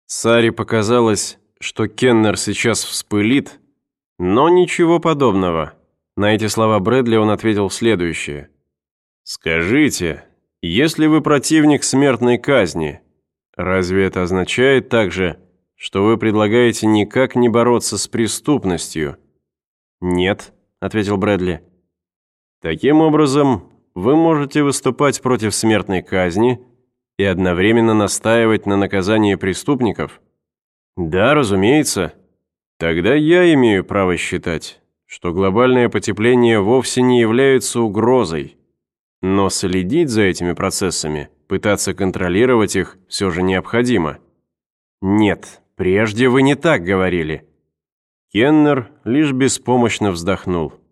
Саре показалось, что Кеннер сейчас вспылит, но ничего подобного. На эти слова Брэдли он ответил следующее. «Скажите, если вы противник смертной казни, разве это означает также, что вы предлагаете никак не бороться с преступностью?» «Нет», — ответил Брэдли. «Таким образом, вы можете выступать против смертной казни и одновременно настаивать на наказании преступников?» «Да, разумеется. Тогда я имею право считать, что глобальное потепление вовсе не является угрозой. Но следить за этими процессами, пытаться контролировать их все же необходимо». «Нет, прежде вы не так говорили». Кеннер лишь беспомощно вздохнул.